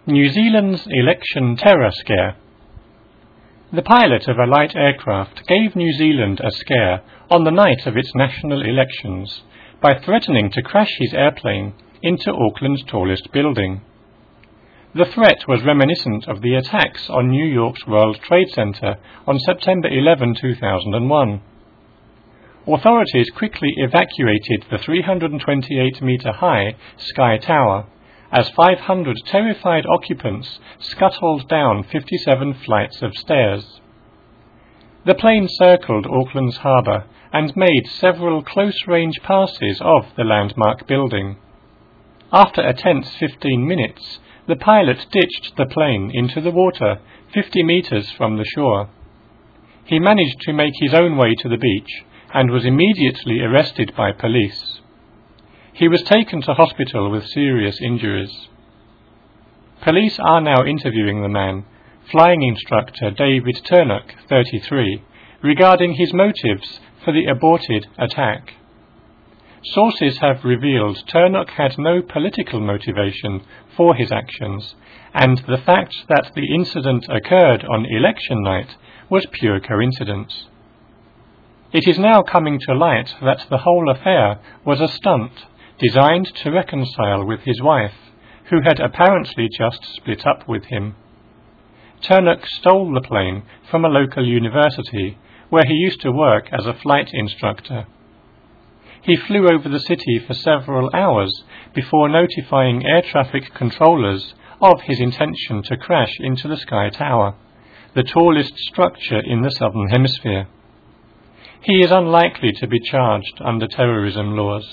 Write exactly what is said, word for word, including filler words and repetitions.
New Zealand's election terror scare. The pilot of a light aircraft gave New Zealand a scare on the night of its national elections by threatening to crash his airplane into Auckland's tallest building. The threat was reminiscent of the attacks on New York's World Trade Center on September eleventh, two thousand one. Authorities quickly evacuated the three hundred twenty-eight meter high Sky Tower as five hundred terrified occupants scuttled down fifty-seven flights of stairs. The plane circled Auckland's harbour and made several close-range passes of the landmark building. After a tense fifteen minutes, the pilot ditched the plane into the water fifty metres from the shore. He managed to make his own way to the beach and was immediately arrested by police. He was taken to hospital with serious injuries. Police are now interviewing the man, flying instructor David Turnock, thirty-three, regarding his motives for the aborted attack. Sources have revealed Turnock had no political motivation for his actions, and the fact that the incident occurred on election night was pure coincidence. It is now coming to light that the whole affair was a stunt designed to reconcile with his wife, who had apparently just split up with him. Turnock stole the plane from a local university, where he used to work as a flight instructor. He flew over the city for several hours before notifying air traffic controllers of his intention to crash into the Sky Tower, the tallest structure in the Southern Hemisphere. He is unlikely to be charged under terrorism laws.